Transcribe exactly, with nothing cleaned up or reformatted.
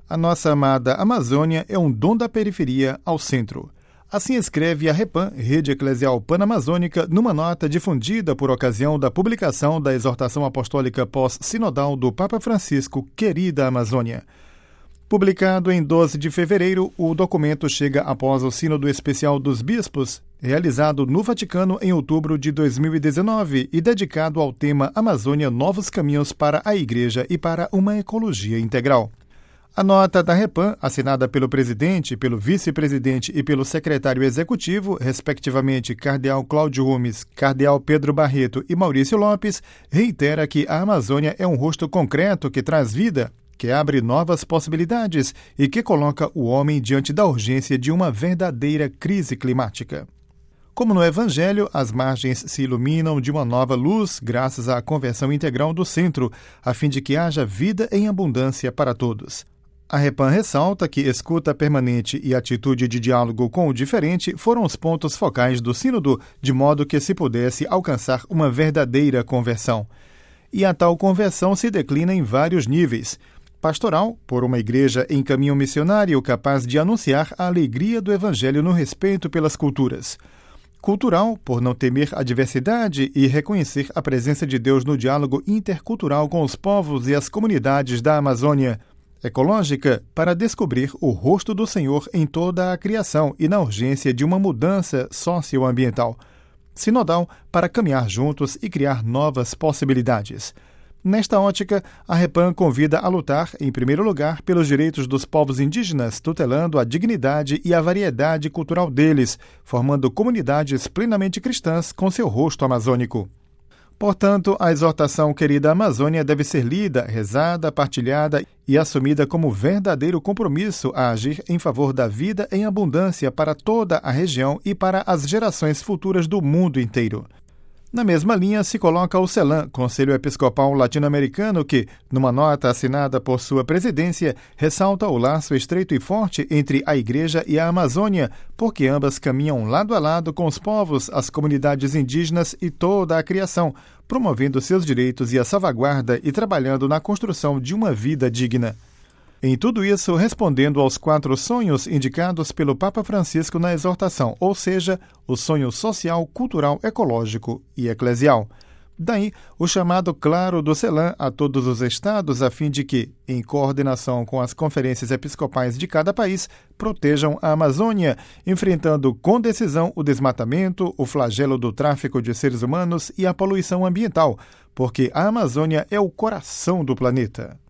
A nossa amada Amazônia é um dom da periferia ao centro. Assim escreve a REPAM, Rede Eclesial Panamazônica, numa nota difundida por ocasião da publicação da exortação apostólica pós-sinodal do Papa Francisco, Querida Amazônia. Publicado em doze de fevereiro, o documento chega após o Sínodo Especial dos Bispos, realizado no Vaticano em outubro de dois mil e dezenove e dedicado ao tema Amazônia Novos Caminhos para a Igreja e para uma Ecologia Integral. A nota da REPAM, assinada pelo presidente, pelo vice-presidente e pelo secretário executivo, respectivamente Cardeal Cláudio Rumes, Cardeal Pedro Barreto e Maurício Lopes, reitera que a Amazônia é um rosto concreto que traz vida, que abre novas possibilidades e que coloca o homem diante da urgência de uma verdadeira crise climática. Como no Evangelho, as margens se iluminam de uma nova luz graças à conversão integral do centro, a fim de que haja vida em abundância para todos. A REPAM ressalta que escuta permanente e atitude de diálogo com o diferente foram os pontos focais do Sínodo, de modo que se pudesse alcançar uma verdadeira conversão. E a tal conversão se declina em vários níveis. Pastoral, por uma igreja em caminho missionário capaz de anunciar a alegria do Evangelho no respeito pelas culturas. Cultural, por não temer a diversidade e reconhecer a presença de Deus no diálogo intercultural com os povos e as comunidades da Amazônia. Ecológica, para descobrir o rosto do Senhor em toda a criação e na urgência de uma mudança socioambiental. Sinodal, para caminhar juntos e criar novas possibilidades. Nesta ótica, a REPAM convida a lutar, em primeiro lugar, pelos direitos dos povos indígenas, tutelando a dignidade e a variedade cultural deles, formando comunidades plenamente cristãs com seu rosto amazônico. Portanto, a exortação Querida Amazônia deve ser lida, rezada, partilhada e assumida como verdadeiro compromisso a agir em favor da vida em abundância para toda a região e para as gerações futuras do mundo inteiro. Na mesma linha se coloca o CELAM, Conselho Episcopal Latino-Americano, que, numa nota assinada por sua presidência, ressalta o laço estreito e forte entre a Igreja e a Amazônia, porque ambas caminham lado a lado com os povos, as comunidades indígenas e toda a criação, promovendo seus direitos e a salvaguarda e trabalhando na construção de uma vida digna. Em tudo isso, respondendo aos quatro sonhos indicados pelo Papa Francisco na exortação, ou seja, o sonho social, cultural, ecológico e eclesial. Daí, o chamado claro do CELAM a todos os estados a fim de que, em coordenação com as conferências episcopais de cada país, protejam a Amazônia, enfrentando com decisão o desmatamento, o flagelo do tráfico de seres humanos e a poluição ambiental, porque a Amazônia é o coração do planeta.